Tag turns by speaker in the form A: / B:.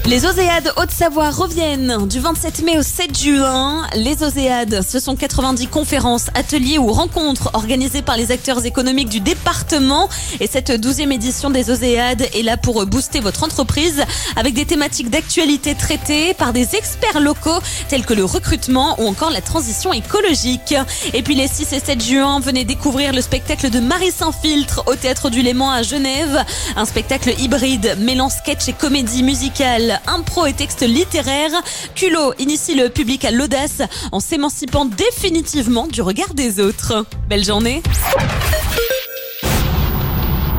A: Les Oséades Haute-Savoie reviennent du 27 mai au 7 juin. Les Oséades, ce sont 90 conférences, ateliers ou rencontres organisées par les acteurs économiques du département. Et cette 12e édition des Oséades est là pour booster votre entreprise avec des thématiques d'actualité traitées par des experts locaux tels que le recrutement ou encore la transition écologique. Et puis les 6 et 7 juin, venez découvrir le spectacle de Marie Saint-Filtre au Théâtre du Léman à Genève. Un spectacle hybride mêlant sketch et comédie musicale, impro et texte littéraire. Culot initie le public à l'audace en s'émancipant définitivement du regard des autres. Belle journée.